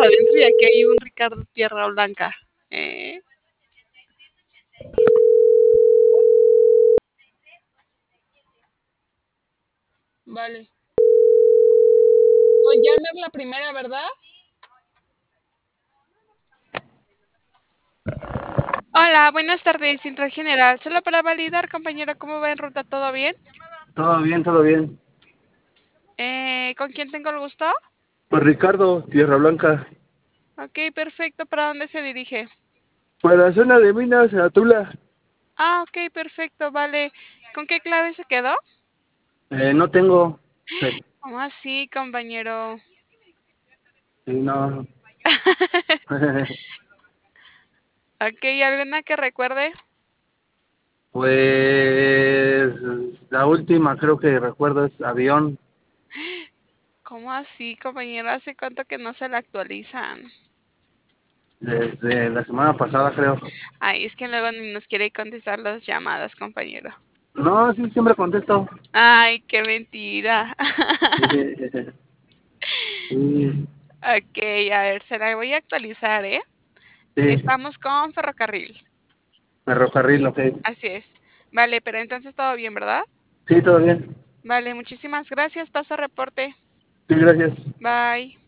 adentro y aquí hay un Ricardo Tierra Blanca. Eh, vale. Con Jan es la primera, ¿verdad? Hola, buenas tardes, Central General. Solo para validar, compañero, ¿cómo va en ruta? ¿Todo bien? Todo bien, todo bien. ¿Con quién tengo el gusto? Pues Ricardo, Tierra Blanca. Ok, perfecto. ¿Para dónde se dirige? Para la zona de Minas, a Tula. Ah, ok, perfecto, vale. ¿Con qué clave se quedó? No tengo. Sí, ¿Cómo así, compañero? no. Ok, ¿alguna que recuerde? Pues la última creo que recuerdo es avión. ¿Cómo así, compañero? ¿Hace cuánto que no se la actualizan? Desde la semana pasada creo. Ay, es que luego ni nos quiere contestar las llamadas, compañero. No, sí, siempre contesto. Ay, qué mentira. Sí, Ok, a ver, se la voy a actualizar, ¿eh? sí, Estamos con ferrocarril. ferrocarril, ok. Así es. Vale, pero entonces todo bien, ¿verdad? Sí, todo bien. Vale, muchísimas gracias. Paso reporte. Sí, gracias. Bye.